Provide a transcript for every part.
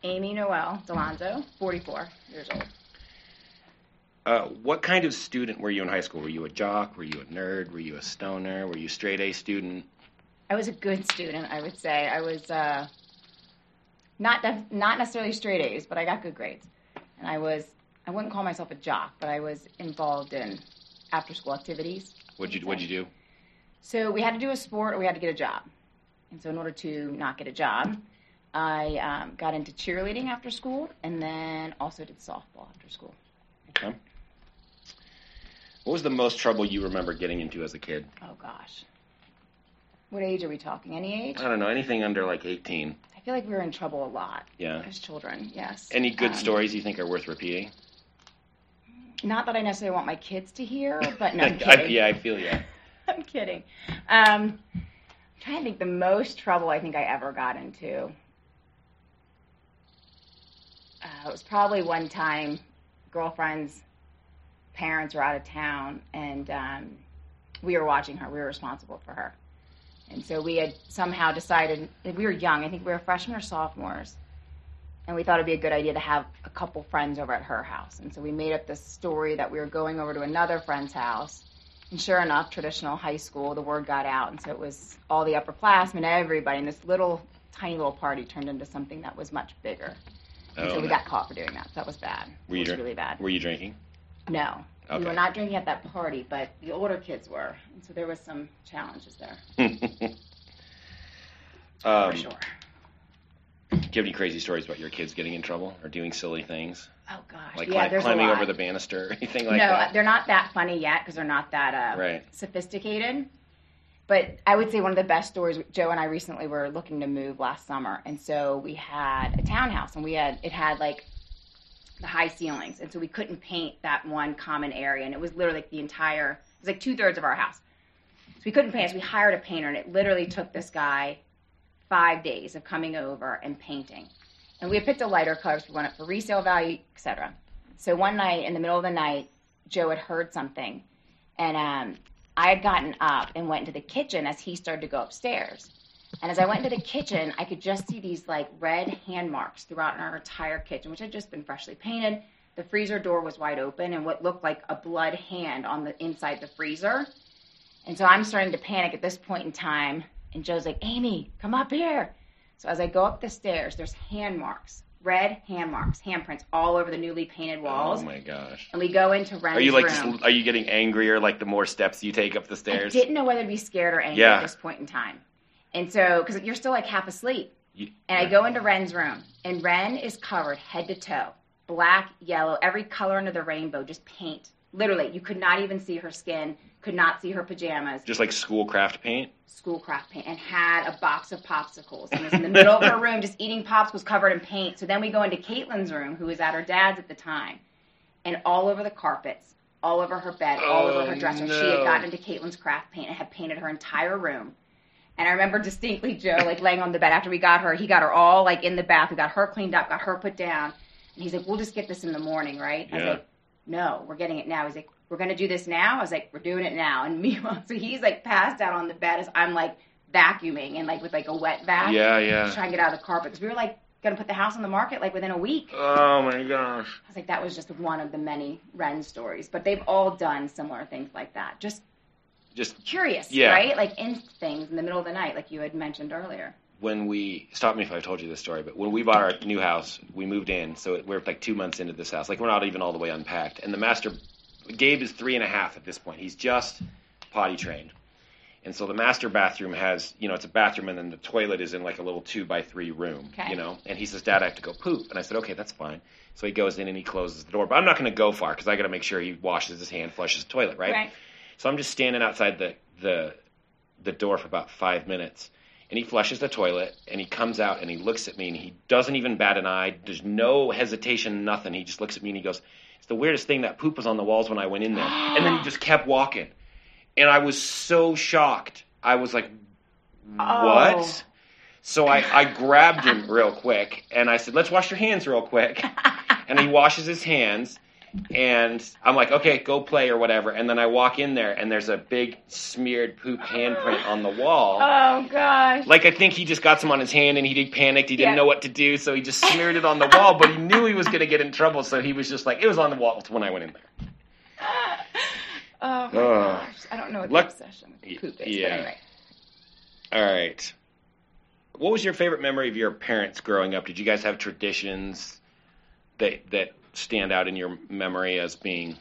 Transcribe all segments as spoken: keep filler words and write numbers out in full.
Amy Noel Delonzo, forty-four years old. Uh, what kind of student were you in high school? Were you a jock? Were you a nerd? Were you a stoner? Were you a straight A student? I was a good student, I would say. I was uh, not def- not necessarily straight A's, but I got good grades. And I was, I wouldn't call myself a jock, but I was involved in after-school activities. What'd you What'd you do? So we had to do a sport or we had to get a job. And so in order to not get a job, I um, got into cheerleading after school and then also did softball after school. Okay. What was the most trouble you remember getting into as a kid? Oh, gosh. What age are we talking? Any age? I don't know. Anything under like eighteen. I feel like we were in trouble a lot. Yeah. As children, yes. Any good um, stories you think are worth repeating? Not that I necessarily want my kids to hear, but no, I'm I, kidding. yeah, I feel you. I'm kidding. Um, I'm trying to think the most trouble I think I ever got into. Uh, it was probably one time girlfriend's parents were out of town, and um, we were watching her. We were responsible for her. And so we had somehow decided, we were young, I think we were freshmen or sophomores, and we thought it'd be a good idea to have a couple friends over at her house. And so we made up this story that we were going over to another friend's house. And sure enough, traditional high school, the word got out. And so it was all the upperclassmen, everybody. And this little, tiny little party turned into something that was much bigger. And Oh, so we no. got caught for doing that. So that was bad. Were It you was drink- really bad. Were you drinking? No. Okay. We were not drinking at that party, but the older kids were. And so there was some challenges there, um, for sure. Do you have any crazy stories about your kids getting in trouble or doing silly things? Oh, gosh. Like yeah, cli- there's climbing a lot. over the banister or anything like no, that? they're not that funny yet because they're not that uh, Right. sophisticated. But I would say one of the best stories, Joe and I recently were looking to move last summer. And so we had a townhouse, and we had it had like the high ceilings. And so we couldn't paint that one common area. And it was literally like the entire, it was like two-thirds of our house. So we couldn't paint. So we hired a painter, and it literally took this guy five days of coming over and painting. And we had picked a lighter color, so we want it for resale value, et cetera. So one night, in the middle of the night, Joe had heard something. And um, I had gotten up and went into the kitchen as he started to go upstairs. And as I went into the kitchen, I could just see these like red hand marks throughout our entire kitchen, which had just been freshly painted. The freezer door was wide open and what looked like a blood hand on the inside the freezer. And so I'm starting to panic at this point in time. And Joe's like, Amy, come up here. So as I go up the stairs, there's hand marks, red hand marks, handprints all over the newly painted walls. Oh my gosh! And we go into Ren's Are you like room. just, are you getting angrier like the more steps you take up the I stairs? didn't know whether to be scared or angry Yeah. at this point in time. And so, because you're still like half asleep. You- And I go into Ren's room, and Ren is covered head to toe, black, yellow, every color under the rainbow, just paint. Literally, you could not even see her skin, could not see her pajamas. Just like school craft paint. Schoolcraft paint, and had a box of popsicles and was in the middle of her room just eating popsicles covered in paint. So then we go into Caitlin's room, who was at her dad's at the time, and all over the carpets, all over her bed, all Oh, over her dresser, she no. had gotten into Caitlin's craft paint and had painted her entire room. And I remember distinctly Joe like laying on the bed after we got her. He got her all like in the bath. We got her cleaned up, got her put down. And he's like, we'll just get this in the morning, right? I was Yeah. like, no, we're getting it now. He's like, we're going to do this now? I was like, we're doing it now. And meanwhile, so he's like passed out on the bed as I'm like vacuuming and like with like a wet vac. Yeah, To yeah. try and get out of the carpet. Because we were like going to put the house on the market like within a week. Oh my gosh. I was like, that was just one of the many Ren stories. But they've all done similar things like that. Just Just curious, Yeah. right? Like in things in the middle of the night, like you had mentioned earlier. when we, stop me if I told you this story, but when we bought our new house, we moved in, so we're like two months into this house. Like, we're not even all the way unpacked. And the master, Gabe is three and a half at this point. He's just potty trained. And so the master bathroom has, you know, it's a bathroom, and then the toilet is in like a little two by three room, Okay. you know. And he says, Dad, I have to go poop. And I said, okay, that's fine. So he goes in and he closes the door. But I'm not going to go far because I got to make sure he washes his hand, flushes the toilet, right? Right. So I'm just standing outside the, the the door for about five minutes. And he flushes the toilet, and he comes out, and he looks at me, and he doesn't even bat an eye. There's no hesitation, nothing. He just looks at me, and he goes, it's the weirdest thing, that poop was on the walls when I went in there. And then he just kept walking. And I was so shocked. I was like, what? Oh. So I, I grabbed him real quick, and I said, let's wash your hands real quick. And he washes his hands, And I'm like, okay, go play or whatever. And then I walk in there, and there's a big smeared poop handprint on the wall. Oh, gosh. Like, I think he just got some on his hand, and he panicked. He didn't Yeah. know what to do, so he just smeared it on the wall. But he knew he was going to get in trouble, so he was just like, it was on the wall when I went in there. Oh, my Oh. gosh. I don't know what the Look- obsession with poop is. Yeah. But anyway. All right. What was your favorite memory of your parents growing up? Did you guys have traditions that that stand out in your memory as being...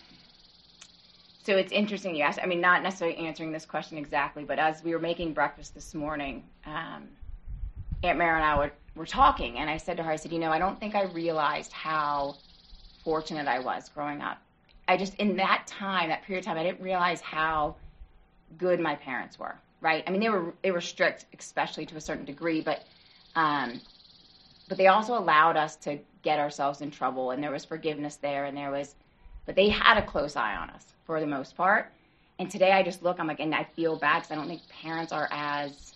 So it's interesting you asked. I mean, not necessarily answering this question exactly, but as we were making breakfast this morning, um, Aunt Mary and I were, were talking, and I said to her, I said, you know, I don't think I realized how fortunate I was growing up. I just, in that time, that period of time, I didn't realize how good my parents were, right? I mean, they were they were strict, especially to a certain degree, but um, but they also allowed us to get ourselves in trouble, and there was forgiveness there, and there was, but they had a close eye on us for the most part. And today I just look, I'm like, and I feel bad because I don't think parents are as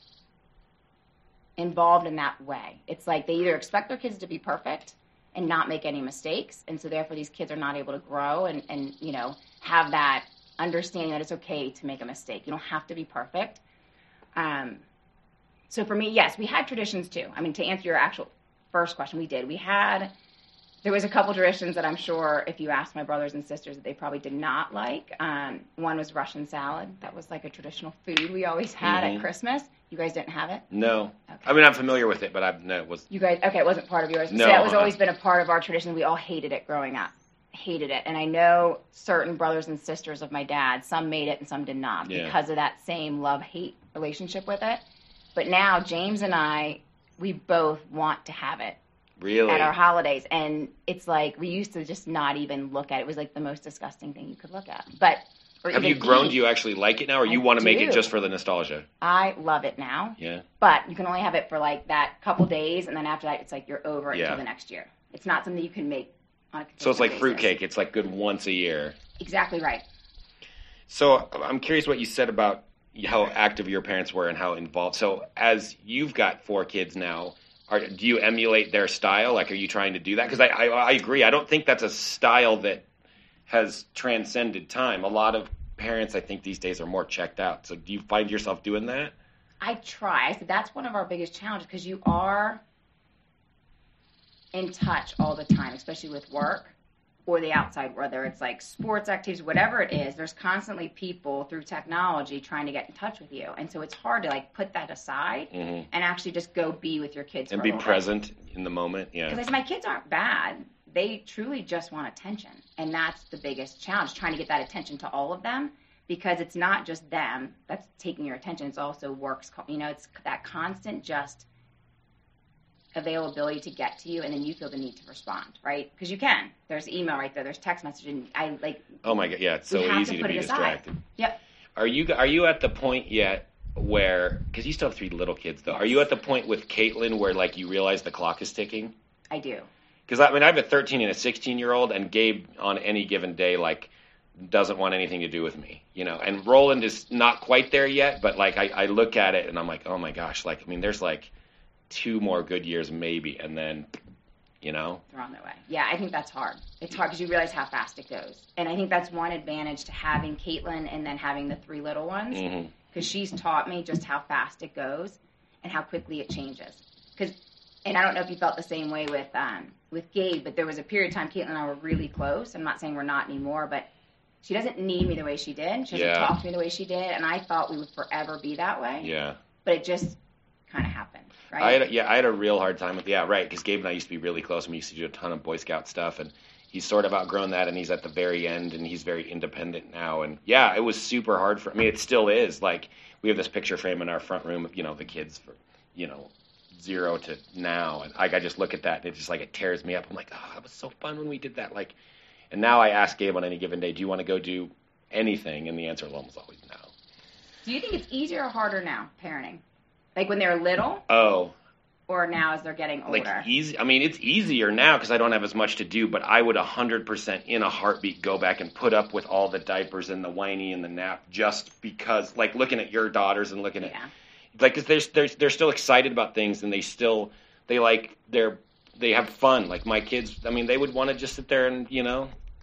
involved in that way. It's like they either expect their kids to be perfect and not make any mistakes, and so therefore these kids are not able to grow and, and you know, have that understanding that it's okay to make a mistake. You don't have to be perfect. Um, so for me, yes, we had traditions too. I mean, to answer your actual first question, we did. We had, there was a couple traditions that I'm sure if you asked my brothers and sisters that they probably did not like. Um, one was Russian salad. That was like a traditional food we always had Mhm. at Christmas. You guys didn't have it? No. Okay. I mean, I'm familiar with it, but I've no, it was... You guys, okay, it wasn't part of yours. No, So that was uh-uh. always been a part of our tradition. We all hated it growing up. Hated it. And I know certain brothers and sisters of my dad, some made it and some did not Yeah. because of that same love-hate relationship with it. But now James and I, we both want to have it Really? at our holidays. And it's like we used to just not even look at it. It was like the most disgusting thing you could look at. But or Have even you grown? eat. Do you actually like it now, or you I want to make it do. just for the nostalgia? I love it now. Yeah. But you can only have it for like that couple days, and then after that, it's like you're over it Yeah. until the next year. It's not something you can make on a consistent So it's like basis. fruitcake. It's like good once a year. Exactly right. So I'm curious what you said about how active your parents were and how involved. So as you've got four kids now, are, do you emulate their style? Like, are you trying to do that? Because I, I, I agree. I don't think that's a style that has transcended time. A lot of parents, I think, these days are more checked out. So do you find yourself doing that? I try. I said that's one of our biggest challenges because you are in touch all the time, especially with work or the outside, whether it's like sports activities, whatever it is. There's constantly people through technology trying to get in touch with you, and so it's hard to like put that aside Mm-hmm. and actually just go be with your kids And for be a little bit. present in the moment. Yeah. Because my kids aren't bad. They truly just want attention. And that's the biggest challenge, trying to get that attention to all of them. Because it's not just them that's taking your attention. It's also works. You know, it's that constant just availability to get to you. And then you feel the need to respond, right? Because you can. There's email right there. There's text message. And I like. Oh, my God. Yeah, it's We so have easy to to put be it aside. distracted. Yep. Are you are you at the point yet where, because you still have three little kids, though. Are you at the point with Caitlin where, like, you realize the clock is ticking? I do. Because, I mean, I have a thirteen and a sixteen-year-old, and Gabe, on any given day, like, doesn't want anything to do with me, you know? And Roland is not quite there yet, but, like, I, I look at it, and I'm like, oh, my gosh. Like, I mean, there's, like, two more good years maybe, and then, you know? They're on their way. Yeah, I think that's hard. It's hard because you realize how fast it goes. And I think that's one advantage to having Caitlin and then having the three little ones. Mm-hmm. Because she's taught me just how fast it goes and how quickly it changes. Because, and I don't know if you felt the same way with um, with Gabe, but there was a period of time Caitlin and I were really close. I'm not saying we're not anymore, but she doesn't need me the way she did. She doesn't Yeah. talk to me the way she did, and I thought we would forever be that way. Yeah. But it just kind of happened, right? I had a, yeah, I had a real hard time with, yeah, right, because Gabe and I used to be really close, and we used to do a ton of Boy Scout stuff, and he's sort of outgrown that, and he's at the very end, and he's very independent now, and yeah, it was super hard for, I mean, it still is, like, we have this picture frame in our front room of, you know, the kids for, you know, zero to now, and like, I just look at that, and it just, like, it tears me up. I'm like, oh, that was so fun when we did that, like, and now I ask Gabe on any given day, do you want to go do anything, and the answer is almost always no. Do you think it's easier or harder now, parenting? Like when they're little, Oh, or now as they're getting older? like easy. I mean, it's easier now because I don't have as much to do. But I would one hundred percent in a heartbeat go back and put up with all the diapers and the whiny and the nap just because, like, looking at your daughters and looking at, Yeah. like, cause they're they're they're still excited about things and they still they like they're they have fun. Like my kids, I mean, they would want to just sit there and, you know,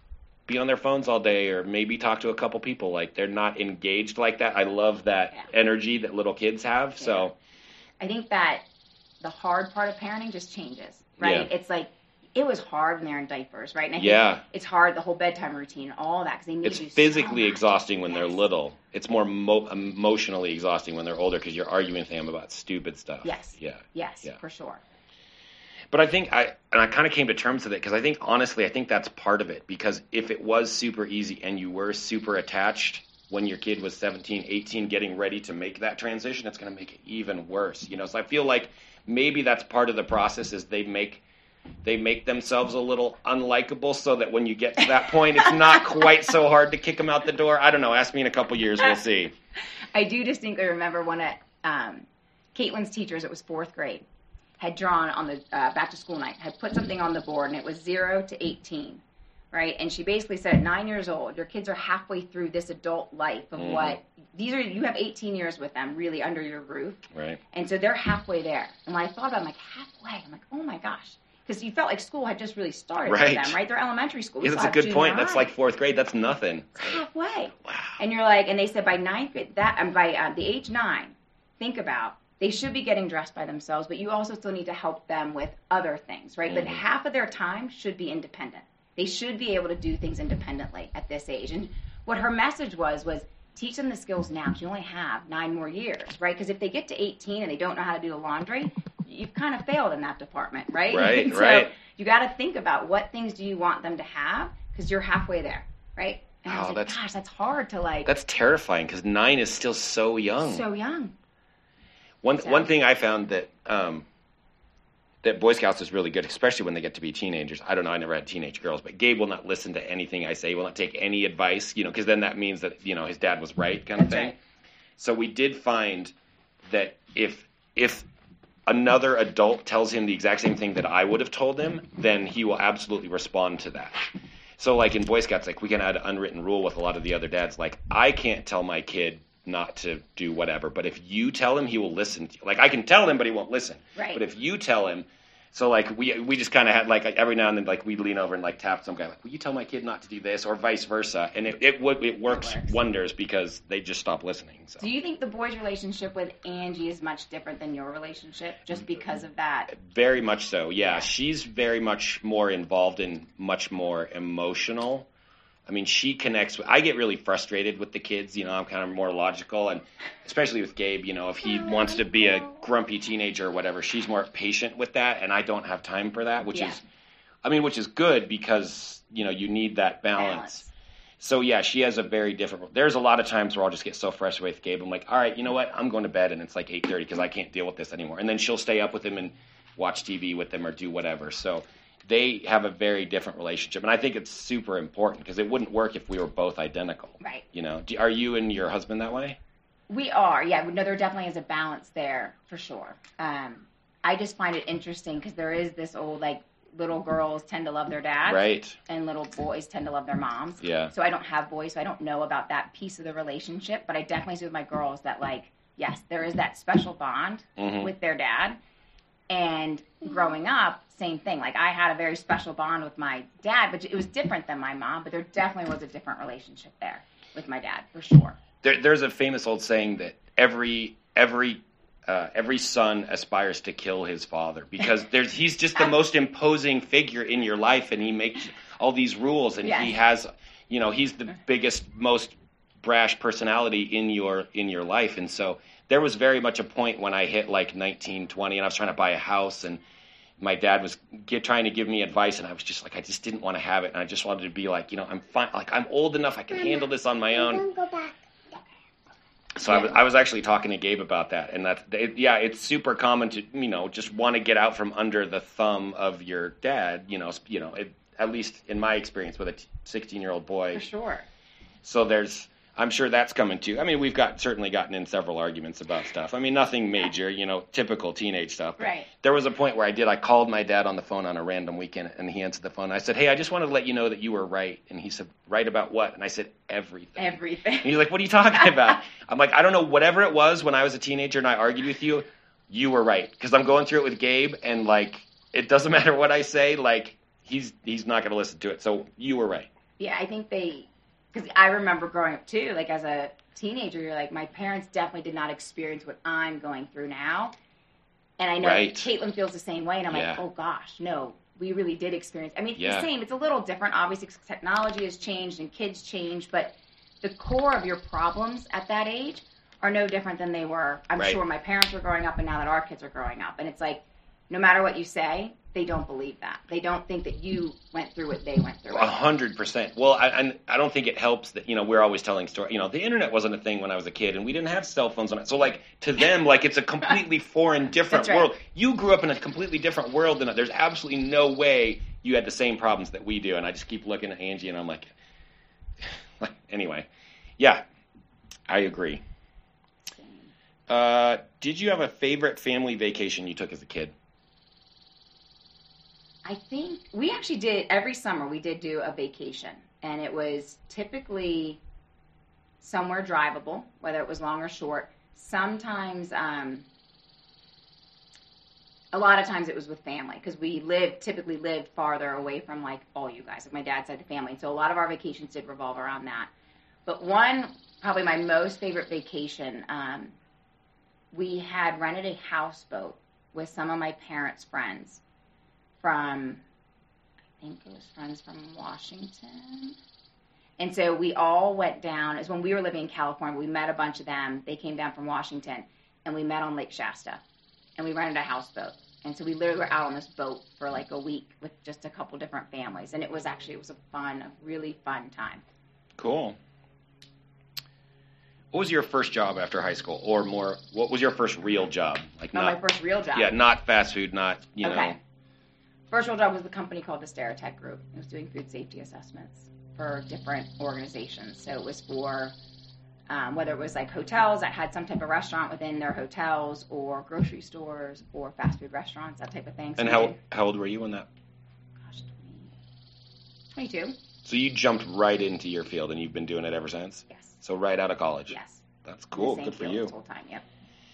be on their phones all day or maybe talk to a couple people. Like, they're not engaged like that. I love that Yeah. energy that little kids have. Yeah. So I think that the hard part of parenting just changes, right? Yeah. It's like, it was hard when they're in diapers, right? And I think Yeah. it's hard, the whole bedtime routine, all that, because they need it's to do physically so much. exhausting when they're Yes. little. It's more mo- emotionally exhausting when they're older because you're arguing with them about stupid stuff. Yes. Yeah. Yes, Yeah. for sure. But I think I and I kind of came to terms with it because I think honestly I think that's part of it, because if it was super easy and you were super attached when your kid was seventeen, eighteen, getting ready to make that transition, it's going to make it even worse. You know, so I feel like maybe that's part of the process is they make they make themselves a little unlikable so that when you get to that point, it's not quite so hard to kick them out the door. I don't know. Ask me in a couple years. We'll see. I do distinctly remember one of um, Caitlin's teachers, it was fourth grade, had drawn on the uh, back to school night, had put something on the board, and it was zero to eighteen, right? And she basically said, at nine years old, your kids are halfway through this adult life of Mhm. what, these are, you have eighteen years with them really under your roof. Right. And so they're halfway there. And when I thought about it, I'm like, halfway? I'm like, oh my gosh. Because you felt like school had just really started Right. for them, right? They're elementary school. We Yeah, still that's a have good junior point. That's high. like fourth grade. That's nothing. It's halfway. Wow. And you're like, and they said by ninth grade, that, um, by uh, the age nine, think about, they should be getting dressed by themselves, but you also still need to help them with other things, right? But Mhm. half of their time should be independent. They should be able to do things independently at this age. And what her message was, was teach them the skills now, because you only have nine more years, right? Because if they get to eighteen and they don't know how to do the laundry, you've kind of failed in that department, right? Right, And so right. you got to think about what things do you want them to have, because you're halfway there, right? And I Oh, was like, that's- gosh, that's hard to like, That's terrifying because nine is still so young. so young. One So- one thing I found that um, that Boy Scouts is really good, especially when they get to be teenagers. I don't know, I never had teenage girls, but Gabe will not listen to anything I say. He will not take any advice, you know, because then that means that, you know, his dad was right, kind of That's thing. right. So we did find that if if another adult tells him the exact same thing that I would have told him, then he will absolutely respond to that. So like in Boy Scouts, like we can add an unwritten rule with a lot of the other dads. Like I can't tell my kid not to do whatever, but if you tell him, he will listen to you. Like I can tell him, but he won't listen. Right. But if you tell him, so like we we just kind of had like every now and then like we'd lean over and like tap some guy like, will you tell my kid not to do this, or vice versa, and it it would it works, works. wonders because they just stop listening. So. Do you think the boy's relationship with Angie is much different than your relationship just because of that? Very much so, yeah. Yeah. She's very much more involved and much more emotional. I mean, she connects with, I get really frustrated with the kids, you know, I'm kind of more logical, and especially with Gabe, you know, if he wants to be a grumpy teenager or whatever, she's more patient with that, and I don't have time for that, which Yeah. is, I mean, which is good because, you know, you need that balance. Balance. So, yeah, she has a very different, there's a lot of times where I'll just get so frustrated with Gabe, I'm like, all right, you know what, I'm going to bed, and it's like eight thirty because I can't deal with this anymore, and then she'll stay up with him and watch T V with him or do whatever, so they have a very different relationship, and I think it's super important because it wouldn't work if we were both identical. Right. You know, Do, are you and your husband that way? We are, yeah. No, there definitely is a balance there for sure. Um, I just find it interesting because there is this old, like, little girls tend to love their dads. Right. And little boys tend to love their moms. Yeah. So I don't have boys, so I don't know about that piece of the relationship, but I definitely see with my girls that, like, yes, there is that special bond Mhm. with their dad. And growing up, same thing. Like, I had a very special bond with my dad, but it was different than my mom, but there definitely was a different relationship there with my dad, for sure. There, there's a famous old saying that every every uh, every son aspires to kill his father because there's he's just the most imposing figure in your life, and he makes all these rules, and Yes. he has, you know, he's the biggest, most brash personality in your in your life, and so there was very much a point when I hit like nineteen, twenty, and I was trying to buy a house, and my dad was get, trying to give me advice, and I was just like, I just didn't want to have it, and I just wanted to be like, you know, I'm fine, like I'm old enough, I can handle this on my own. So I was, I was actually talking to Gabe about that, and that, it, yeah, it's super common to, you know, just want to get out from under the thumb of your dad, you know, you know, it, at least in my experience with a sixteen-year-old boy. For sure. So there's, I'm sure that's coming too. I mean, we've got certainly gotten in several arguments about stuff. I mean, nothing major, you know, typical teenage stuff. But Right. there was a point where I did, I called my dad on the phone on a random weekend, and he answered the phone. I said, hey, I just wanted to let you know that you were right. And he said, right about what? And I said, everything. Everything. And he's like, what are you talking about? I'm like, I don't know, whatever it was when I was a teenager and I argued with you, you were right. Because I'm going through it with Gabe, and, like, it doesn't matter what I say, like, he's he's not going to listen to it. So you were right. Yeah, I think they, because I remember growing up too, like as a teenager, you're like, my parents definitely did not experience what I'm going through now. And I know right. Caitlin feels the same way, and I'm yeah. like, oh gosh, no, we really did experience. I mean, it's yeah. the same. It's a little different, obviously, because technology has changed and kids change, but the core of your problems at that age are no different than they were, I'm right. sure, my parents were growing up and now that our kids are growing up. And it's like, no matter what you say, they don't believe that. They don't think that you went through what they went through. A hundred percent. Well, I, I I don't think it helps that, you know, we're always telling stories. You know, the internet wasn't a thing when I was a kid, and we didn't have cell phones on it. So, like, to them, like, it's a completely foreign, different That's right. world. You grew up in a completely different world than there's absolutely no way you had the same problems that we do. And I just keep looking at Angie, and I'm like, anyway, yeah, I agree. Uh, did you have a favorite family vacation you took as a kid? I think we actually did, every summer we did do a vacation, and it was typically somewhere drivable, whether it was long or short. Sometimes, um, a lot of times it was with family, because we lived, typically lived farther away from, like, all you guys, like my dad's side of the family, so a lot of our vacations did revolve around that. But one, probably my most favorite vacation, um, we had rented a houseboat with some of my parents' friends from, I think it was friends from Washington. And so we all went down. It was when we were living in California. We met a bunch of them. They came down from Washington, and we met on Lake Shasta. And we rented a houseboat. And so we literally were out on this boat for like a week with just a couple different families. And it was actually, it was a fun, a really fun time. Cool. What was your first job after high school? Or more, what was your first real job? Like oh, not, my first real job. Yeah, not fast food, not, you okay. know. First real job was the company called the Stereotech Group. It was doing food safety assessments for different organizations. So it was for, um, whether it was like hotels that had some type of restaurant within their hotels, or grocery stores, or fast food restaurants, that type of thing. So and how how old were you when that? Gosh, twenty-two. So you jumped right into your field, and you've been doing it ever since? Yes. So right out of college? Yes. That's cool. Good for you. The whole time, yep.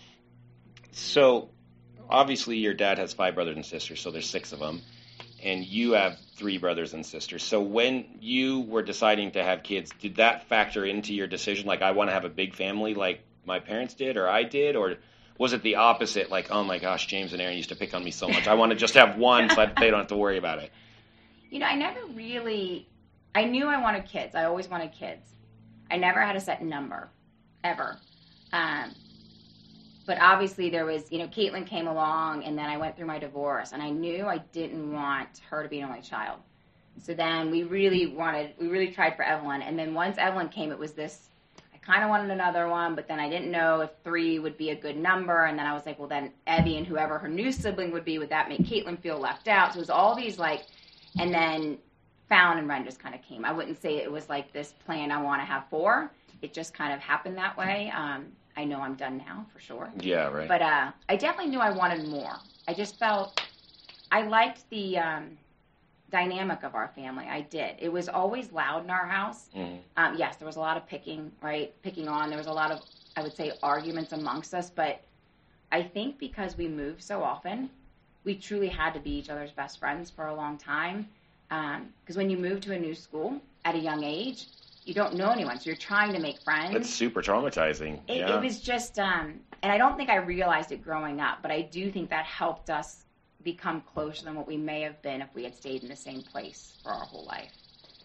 So obviously your dad has five brothers and sisters, so there's six of them. And you have three brothers and sisters. So when you were deciding to have kids, did that factor into your decision? Like, I want to have a big family like my parents did or I did? Or was it the opposite? Like, oh my gosh, James and Aaron used to pick on me so much. I want to just have one so they don't have to worry about it. You know, I never really, I knew I wanted kids. I always wanted kids. I never had a set number, ever. Um, But obviously there was, you know, Caitlin came along, and then I went through my divorce, and I knew I didn't want her to be an only child. So then we really wanted, we really tried for Evelyn. And then once Evelyn came, it was this, I kind of wanted another one, but then I didn't know if three would be a good number. And then I was like, well, then Evie and whoever her new sibling would be, would that make Caitlin feel left out? So it was all these like, and then Fallon and Ren just kind of came. I wouldn't say it was like this plan, I want to have four. It just kind of happened that way. Um, I know I'm done now, for sure. Yeah, right. But uh, I definitely knew I wanted more. I just felt, I liked the um, dynamic of our family. I did. It was always loud in our house. Mm-hmm. Um, yes, there was a lot of picking, right? Picking on. There was a lot of, I would say, arguments amongst us. But I think because we moved so often, we truly had to be each other's best friends for a long time. Because um, when you move to a new school at a young age, you don't know anyone, so you're trying to make friends. It's super traumatizing. It, yeah. it was just, um, and I don't think I realized it growing up, but I do think that helped us become closer than what we may have been if we had stayed in the same place for our whole life.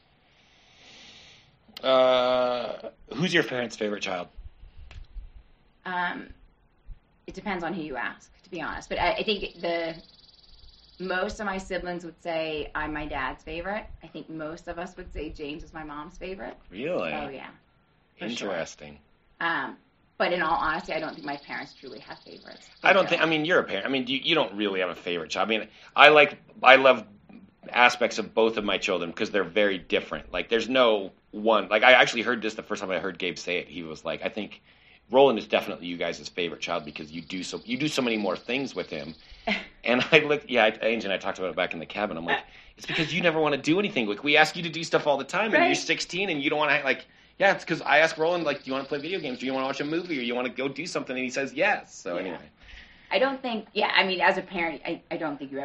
Uh, who's your parents' favorite child? Um, it depends on who you ask, to be honest. But I, I think the most of my siblings would say I'm my dad's favorite. I think most of us would say James is my mom's favorite. Really? Oh, yeah. Interesting. Sure. Um, but in all honesty, I don't think my parents truly have favorites. They I don't, don't think, I mean, you're a parent. I mean, you, you don't really have a favorite child. I mean, I like, I love aspects of both of my children because they're very different. Like, there's no one, like, I actually heard this the first time I heard Gabe say it. He was like, I think Roland is definitely you guys' favorite child because you do so you do so many more things with him. And I looked, yeah, Angie and I talked about it back in the cabin. I'm like, it's because you never want to do anything. Like, we ask you to do stuff all the time, and right. You're sixteen, and you don't want to, like, yeah, it's because I ask Roland, like, do you want to play video games? Do you want to watch a movie? Or you want to go do something? And he says yes. So, yeah. Anyway. I don't think, yeah, I mean, as a parent, I, I don't think you ever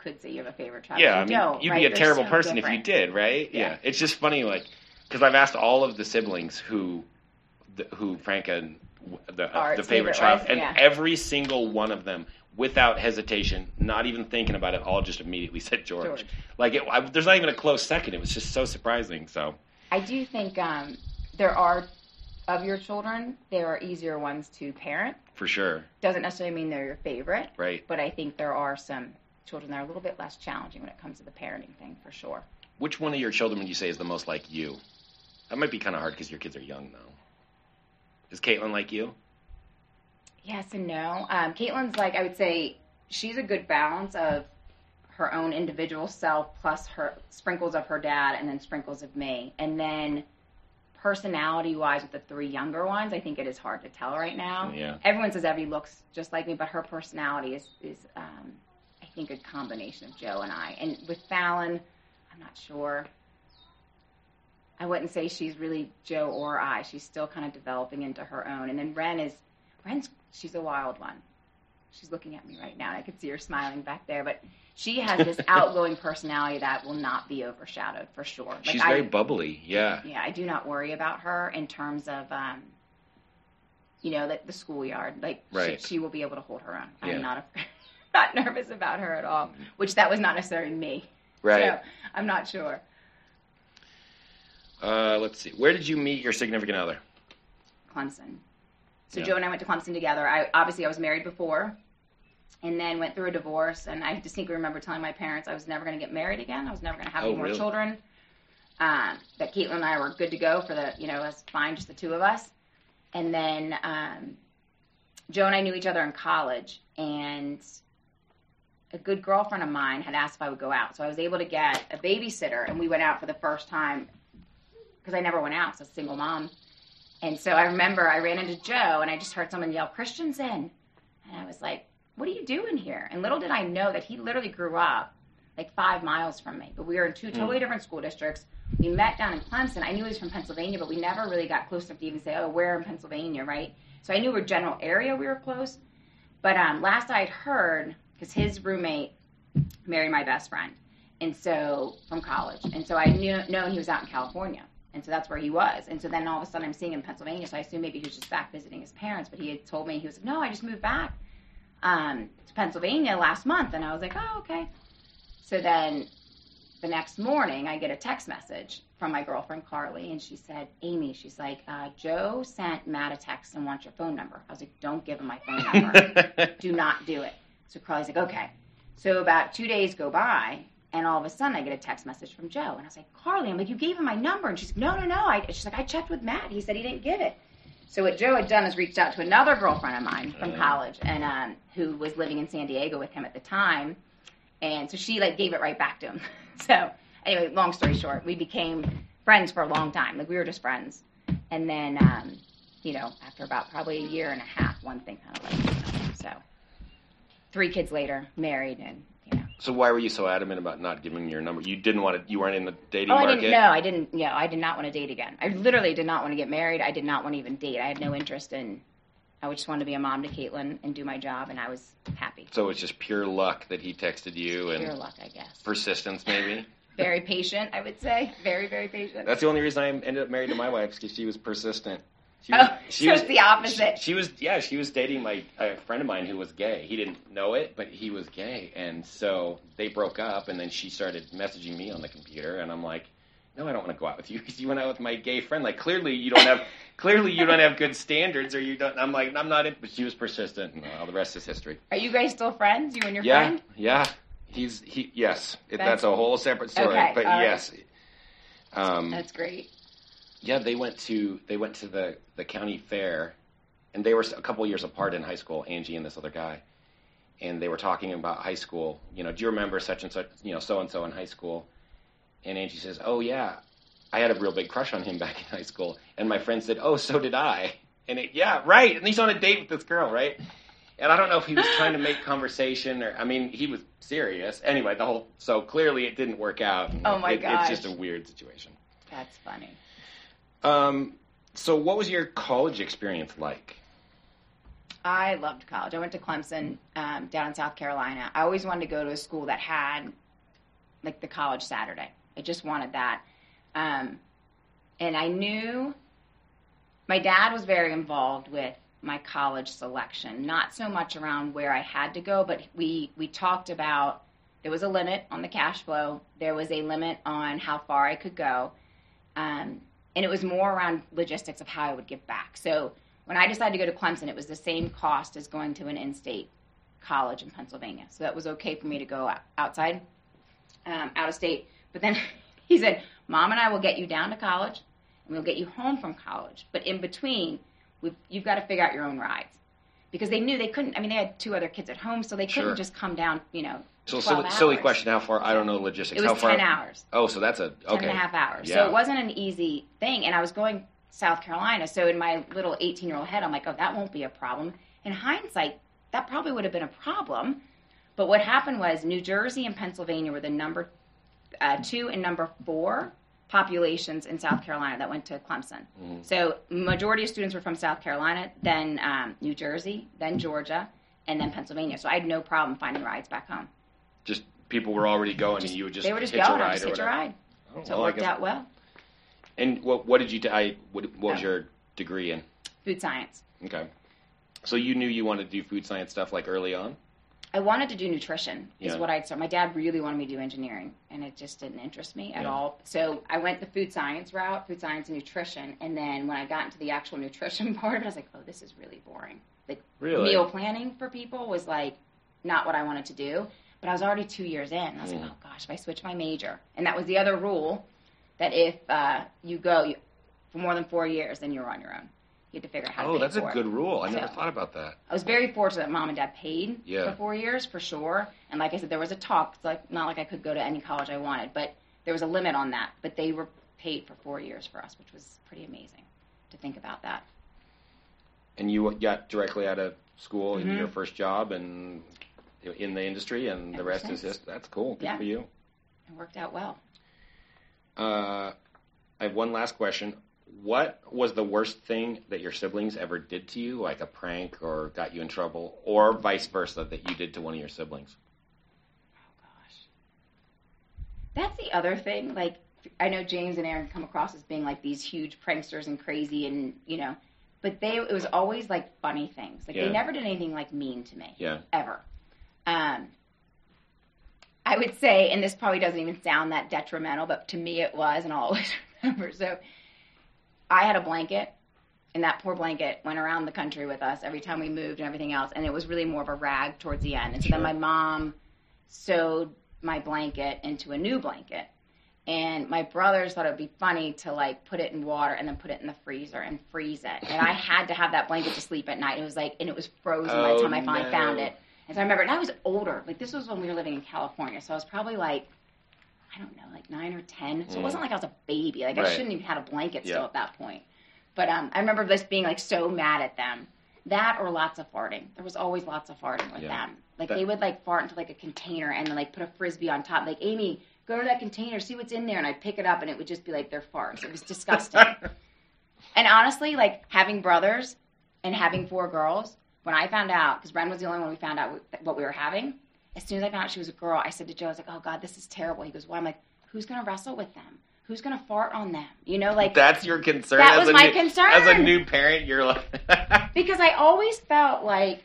could say you have a favorite child. Yeah, I you mean, don't, you'd right? be a They're terrible so person different. if you did, right? Yeah. Yeah. It's just funny, like, because I've asked all of the siblings who, the, who Franca and the, uh, Art's the favorite favorite child, was, and yeah. every single one of them, without hesitation, not even thinking about it, all just immediately said George. George. Like, it, I, there's not even a close second. It was just so surprising. So I do think um, there are, of your children, there are easier ones to parent. for sure, Doesn't necessarily mean they're your favorite, right? but I think there are some children that are a little bit less challenging when it comes to the parenting thing, for sure. Which one of your children would you say is the most like you? That might be kind of hard because your kids are young, though. Is Caitlin like you? Yes and no. Um, Caitlin's like, I would say, she's a good balance of her own individual self plus her sprinkles of her dad and then sprinkles of me. And then personality-wise with the three younger ones, I think it is hard to tell right now. Yeah. Everyone says Evie looks just like me, but her personality is, is um, I think, a combination of Joe and I. And with Fallon, I'm not sure. I wouldn't say she's really Joe or I. She's still kind of developing into her own. And then Ren is, Ren's, she's a wild one. She's looking at me right now. I could see her smiling back there. But she has this outgoing personality that will not be overshadowed for sure. Like She's I, very bubbly, yeah. Yeah, I do not worry about her in terms of, um, you know, like the schoolyard. Like Right. she, she will be able to hold her own. Yeah. I'm not a, not nervous about her at all. Which that was not necessarily me. Right. So I'm not sure. Uh, let's see. Where did you meet your significant other? Clemson. So Yeah. Joe and I went to Clemson together. I obviously I was married before, and then went through a divorce. And I distinctly remember telling my parents I was never going to get married again. I was never going to have Oh, any more really? children. Um, that Caitlin and I were good to go for the, you know, it was fine, just the two of us. And then um, Joe and I knew each other in college, and a good girlfriend of mine had asked if I would go out. So I was able to get a babysitter, and we went out for the first time because I never went out. So I was a single mom. And so I remember I ran into Joe, and I just heard someone yell, "Christian's in." And I was like, "What are you doing here?" And little did I know that he literally grew up like five miles from me. But we were in two totally different school districts. We met down in Clemson. I knew he was from Pennsylvania, but we never really got close enough to even say, oh, where in Pennsylvania, right? So I knew our general area we were close. But um, last I had heard, because his roommate married my best friend, and so from college. And so I knew known he was out in California. And so that's where he was. And so then all of a sudden I'm seeing him in Pennsylvania. So I assumed maybe he was just back visiting his parents. But he had told me, he was like, no, I just moved back um, to Pennsylvania last month. And I was like, oh, okay. So then the next morning I get a text message from my girlfriend, Carly. And she said, Amy, she's like, uh, Joe sent Matt a text and wants your phone number. I was like, don't give him my phone number. Do not do it. So Carly's like, okay. So about two days go by. And all of a sudden, I get a text message from Joe. And I was like, Carly, I'm like, you gave him my number. And she's like, no, no, no. I, she's like, I checked with Matt. He said he didn't give it. So what Joe had done is reached out to another girlfriend of mine from college, and um, who was living in San Diego with him at the time. And so she, like, gave it right back to him. So anyway, long story short, we became friends for a long time. Like, we were just friends. And then, um, you know, after about probably a year and a half, one thing kind of led to another. So three kids later, married, and So why were you so adamant about not giving your number? You didn't want to. You weren't in the dating oh, I market. didn't. No, I didn't. Yeah, I did not want to date again. I literally did not want to get married. I did not want to even date. I had no interest in. I just wanted to be a mom to Caitlin and do my job, and I was happy. So it's just pure luck that he texted you, and Pure luck, I guess. persistence, maybe. Very patient, I would say. Very, very patient. That's the only reason I ended up married to my wife, because she was persistent. She oh, was, she so was, it's the opposite. She, she was, yeah, she was dating my a friend of mine who was gay. He didn't know it, but he was gay, and so they broke up. And then she started messaging me on the computer, and I'm like, no, I don't want to go out with you because you went out with my gay friend. Like, clearly you don't have, clearly you don't have good standards, or you don't. I'm like, I'm not. In, but she was persistent, and all the rest is history. Are you guys still friends? You and your yeah, friend? Yeah, He's he. Yes, it, that's, That's- a whole separate story. Okay, but all right. yes. Um, That's great. Yeah, they went to they went to the, the county fair, and they were a couple years apart in high school. Angie and this other guy, and they were talking about high school. You know, do you remember such and such? You know, so and so in high school. And Angie says, "Oh yeah, I had a real big crush on him back in high school." And my friend said, "Oh, so did I." And it, yeah, right. And he's on a date with this girl, right? And I don't know if he was trying to make conversation or, I mean, he was serious. Anyway, the whole so clearly it didn't work out. Oh my it, gosh. It's just a weird situation. That's funny. Um, so what was your college experience like? I loved college. I went to Clemson um, down in South Carolina. I always wanted to go to a school that had, like, the college Saturday. I just wanted that. Um, and I knew my dad was very involved with my college selection, not so much around where I had to go, but we, we talked about there was a limit on the cash flow. There was a limit on how far I could go. Um, and it was more around logistics of how I would give back. So when I decided to go to Clemson, it was the same cost as going to an in-state college in Pennsylvania. So that was okay for me to go outside, um, out of state. But then he said, Mom and I will get you down to college, and we'll get you home from college. But in between, we've, you've got to figure out your own rides. Because they knew they couldn't, I mean, they had two other kids at home, so they couldn't Sure. just come down, you know, So twelve silly, hours. silly question. How far? I don't know logistics. It was how far? ten hours. Oh, so that's a okay. Ten and a half hours. Yeah. So it wasn't an easy thing. And I was going South Carolina. So in my little eighteen-year-old head, I'm like, oh, that won't be a problem. In hindsight, that probably would have been a problem. But what happened was New Jersey and Pennsylvania were the number uh, two and number four populations in South Carolina that went to Clemson. Mhm. So majority of students were from South Carolina, then um, New Jersey, then Georgia, and then Pennsylvania. So I had no problem finding rides back home. Just people were already going, Just- and you would just they were just hitch going. a I ride just or hitch a whatever. ride. Oh, So well, it I worked guess- out well. And what what did you? T- I what, what was Oh. your degree in? Food science. Okay. So you knew you wanted to do food science stuff like early on? I wanted to do nutrition is Yeah. what I'd start. My dad really wanted me to do engineering, and it just didn't interest me at Yeah. all. So I went the food science route, food science and nutrition, and then when I got into the actual nutrition part of it, I was like, oh, this is really boring. Like Really? meal planning for people was like not what I wanted to do. But I was already two years in. I was Mm. like, oh gosh, if I switch my major, and that was the other rule, that if uh, you go you, for more than four years, then you're on your own. You had to figure out how to Oh, pay that's a for it. good rule. I never So- thought about that. I was very fortunate that mom and dad paid Yeah. for four years for sure. And like I said, there was a talk. It's like not like I could go to any college I wanted, but there was a limit on that. But they were paid for four years for us, which was pretty amazing to think about that. And you got directly out of school in Mhm. your first job and in the industry, and the Ever rest is since. just that's cool. Good Yeah. for you. It worked out well. Uh, I have one last question. What was the worst thing that your siblings ever did to you, like a prank or got you in trouble, or vice versa that you did to one of your siblings? Oh gosh, that's the other thing. Like I know James and Aaron come across as being like these huge pranksters and crazy, and you know, but they it was always like funny things. Like Yeah. they never did anything like mean to me. Yeah. Ever. Um, I would say, and this probably doesn't even sound that detrimental, but to me it was, and I'll always remember. So I had a blanket, and that poor blanket went around the country with us every time we moved and everything else, and it was really more of a rag towards the end. And so Sure. then my mom sewed my blanket into a new blanket. And my brothers thought it would be funny to, like, put it in water and then put it in the freezer and freeze it. And I had to have that blanket to sleep at night. It was like, and it was frozen by Oh, the time I finally no. found it. And so I remember, and I was older. Like, this was when we were living in California. So I was probably, like, I don't know, like nine or ten. So Mm. it wasn't like I was a baby. Like, Right. I shouldn't even had a blanket still Yeah. at that point. But um, I remember just being, like, so mad at them. That or lots of farting. There was always lots of farting with Yeah. them. Like, That- they would, like, fart into, like, a container and then, like, put a Frisbee on top. Like, Amy, go to that container, see what's in there. And I'd pick it up, and it would just be, like, their farts. It was disgusting. And honestly, like, having brothers and having four girls, when I found out, because Bren was the only one we found out what we were having, as soon as I found out she was a girl, I said to Joe, I was like, oh, God, this is terrible. He goes, why? I'm like, who's going to wrestle with them? Who's going to fart on them? You know, like, That's your concern. That as was a my new, concern. As a new parent, you're like, because I always felt like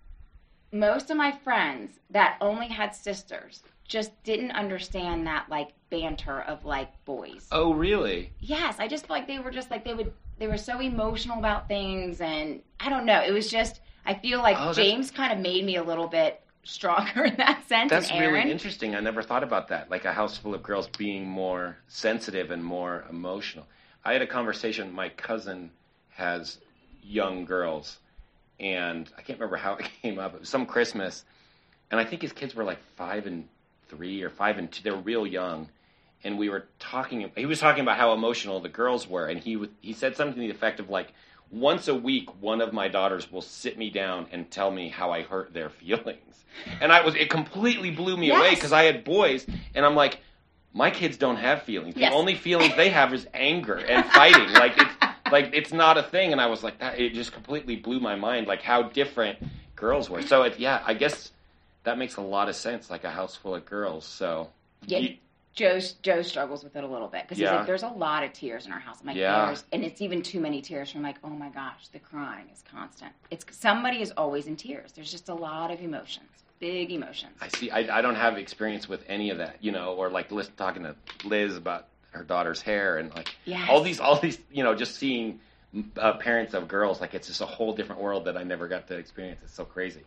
most of my friends that only had sisters just didn't understand that, like, banter of, like, boys. oh, really? Yes, I just felt like they were just, like, they would, they were so emotional about things, and I don't know, it was just, I feel like Oh, that's- James kind of made me a little bit stronger in that sense, That's and Aaron. really interesting. I never thought about that. Like a house full of girls being more sensitive and more emotional. I had a conversation. My cousin has young girls, and I can't remember how it came up. It was some Christmas, and I think his kids were like five and three or five and two. They were real young, and we were talking. He was talking about how emotional the girls were, and he w- he said something to the effect of like, once a week, one of my daughters will sit me down and tell me how I hurt their feelings. And I was, it completely blew me Yes. away because I had boys, and I'm like, my kids don't have feelings. The Yes. only feelings they have is anger and fighting. Like, it's, Like, it's not a thing. And I was like, that, it just completely blew my mind, like, how different girls were. So, it, yeah, I guess that makes a lot of sense, like a house full of girls. So, Yeah, you, Joe, Joe struggles with it a little bit because he's Yeah. like, there's a lot of tears in our house. I'm like, Yeah. there's, and it's even too many tears. I'm like, oh my gosh, the crying is constant. It's somebody is always in tears. There's just a lot of emotions, big emotions. I see. I, I don't have experience with any of that, you know, or like listen, talking to Liz about her daughter's hair and like Yes. all these, all these, you know, just seeing uh, parents of girls, like it's just a whole different world that I never got to experience. It's so crazy.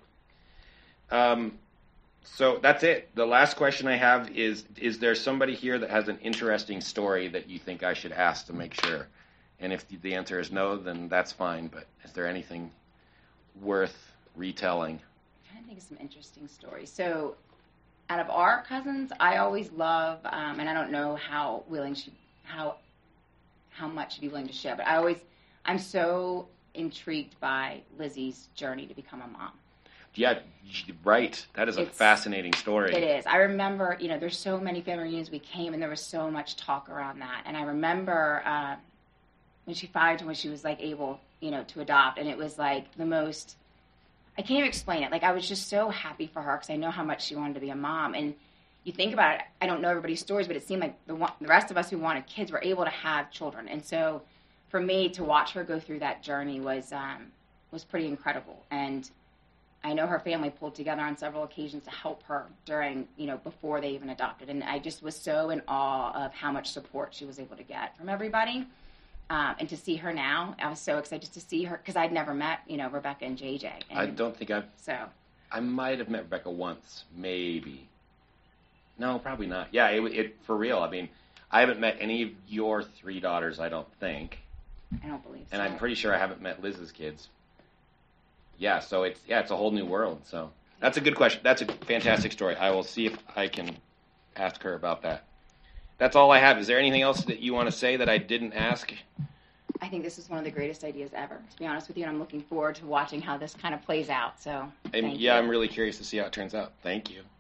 Um, so that's it. The last question I have is, is there somebody here that has an interesting story that you think I should ask to make sure? And if the answer is no, then that's fine. But is there anything worth retelling? I'm trying to think of some interesting stories. So, out of our cousins, I always love, um, and I don't know how willing she, how, how much she'd be willing to share, but I always, I'm so intrigued by Lizzie's journey to become a mom. Yeah, right. That is a It's- fascinating story. It is. I remember, you know, there's so many family reunions we came, and there was so much talk around that. And I remember uh, when she finally, when she was like able, you know, to adopt, and it was like the most. I can't even explain it. Like, I was just so happy for her because I know how much she wanted to be a mom. And you think about it, I don't know everybody's stories, but it seemed like the one, the rest of us who wanted kids were able to have children. And so, for me to watch her go through that journey was um, was pretty incredible. And I know her family pulled together on several occasions to help her during, you know, before they even adopted. And I just was so in awe of how much support she was able to get from everybody. Um, and to see her now, I was so excited to see her because I'd never met, you know, Rebecca and J J. And I don't think I've. So, I might have met Rebecca once, maybe. No, probably not. Yeah, it, it for real. I mean, I haven't met any of your three daughters. I don't think, I don't believe so. and I'm pretty sure I haven't met Liz's kids. Yeah, so it's yeah, it's a whole new world. So that's a good question. That's a fantastic story. I will see if I can ask her about that. That's all I have. Is there anything else that you want to say that I didn't ask? I think this is one of the greatest ideas ever, to be honest with you. And I'm looking forward to watching how this kind of plays out. So, And thank yeah, you. I'm really curious to see how it turns out. Thank you.